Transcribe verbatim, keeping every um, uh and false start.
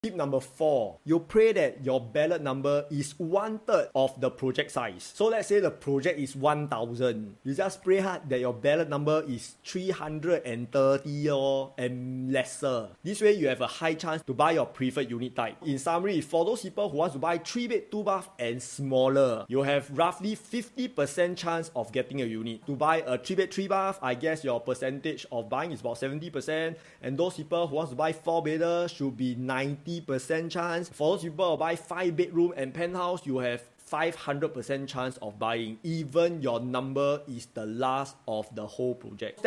Tip number four, you pray that your ballot number is one third of the project size. So let's say the project is one thousand. You just pray hard that your ballot number is three hundred thirty or and lesser. This way you have a high chance to buy your preferred unit type. In summary, for those people who want to buy three bed, two bath and smaller, you have roughly fifty percent chance of getting a unit. To buy a three bed, three bath, I guess your percentage of buying is about seventy percent. And those people who want to buy four bedder should be ninety percent chance. For those people who buy five bedroom and penthouse, you have five hundred percent chance of buying, even your number is the last of the whole project.